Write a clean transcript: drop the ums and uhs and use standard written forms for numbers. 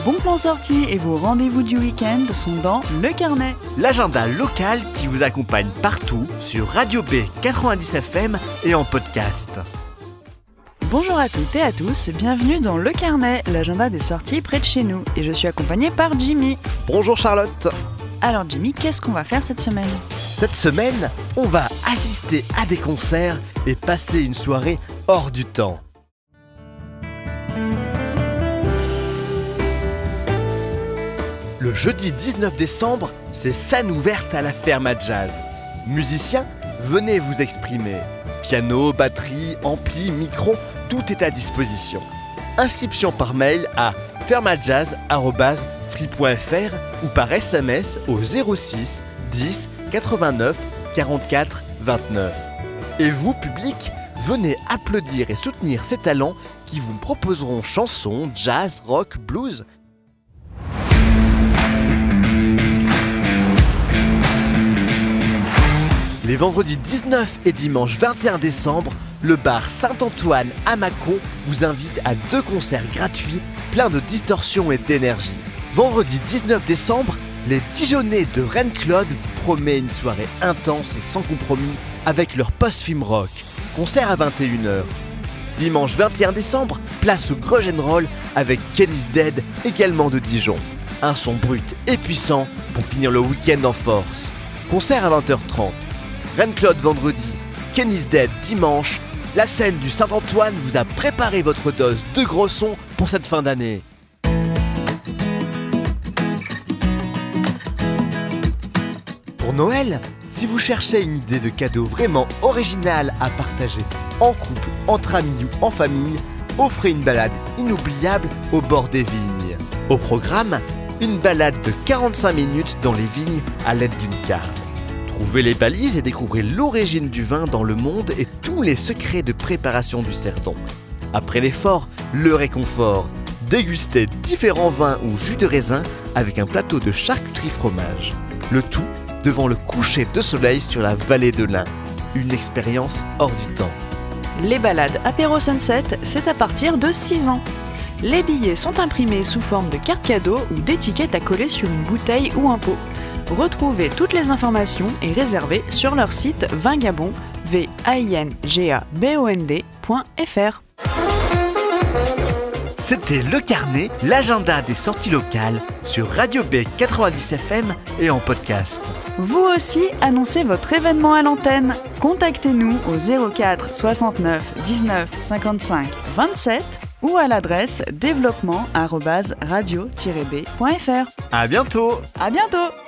bons plans sortis et vos rendez-vous du week-end sont dans Le Carnet. L'agenda local qui vous accompagne partout sur Radio B 90 FM et en podcast. Bonjour à toutes et à tous, bienvenue dans Le Carnet, l'agenda des sorties près de chez nous. Et je suis accompagnée par Jimmy. Bonjour Charlotte. Alors Jimmy, qu'est-ce qu'on va faire cette semaine ? Cette semaine, on va assister à des concerts et passer une soirée hors du temps. Le jeudi 19 décembre, c'est scène ouverte à la Ferme à Jazz. Musiciens, venez vous exprimer. Piano, batterie, ampli, micro, tout est à disposition. Inscription par mail à fermajazz@free.fr ou par SMS au 06 10 89 44 29. Et vous, public, venez applaudir et soutenir ces talents qui vous proposeront chansons, jazz, rock, blues. Les vendredis 19 et dimanche 21 décembre, le bar Saint-Antoine à Mâcon vous invite à 2 concerts gratuits pleins de distorsion et d'énergie. Vendredi 19 décembre, les Dijonnais de Reine-Claude vous promettent une soirée intense et sans compromis avec leur post-film rock. Concert à 21h. Dimanche 21 décembre, place au Grudge & Roll avec Kenny's Dead, également de Dijon. Un son brut et puissant pour finir le week-end en force. Concert à 20h30. Reine-Claude vendredi, Kenny's Dead dimanche. La scène du Saint-Antoine vous a préparé votre dose de gros sons pour cette fin d'année. Pour Noël, si vous cherchez une idée de cadeau vraiment originale à partager en couple, entre amis ou en famille, offrez une balade inoubliable au bord des vignes. Au programme, une balade de 45 minutes dans les vignes à l'aide d'une carte. Trouvez les balises et découvrez l'origine du vin dans le monde et tous les secrets de préparation du cerdon. Après l'effort, le réconfort. Dégustez différents vins ou jus de raisin avec un plateau de charcuterie fromage. Le tout devant le coucher de soleil sur la vallée de l'Ain. Une expérience hors du temps. Les balades apéro sunset, c'est à partir de 6 ans. Les billets sont imprimés sous forme de cartes cadeaux ou d'étiquettes à coller sur une bouteille ou un pot. Retrouvez toutes les informations et réservez sur leur site vingabond, vingabond.fr. C'était Le Carnet, l'agenda des sorties locales sur Radio B 90 FM et en podcast. Vous aussi, annoncez votre événement à l'antenne. Contactez-nous au 04 69 19 55 27 ou à l'adresse développement@radio-b.fr. À bientôt. À bientôt.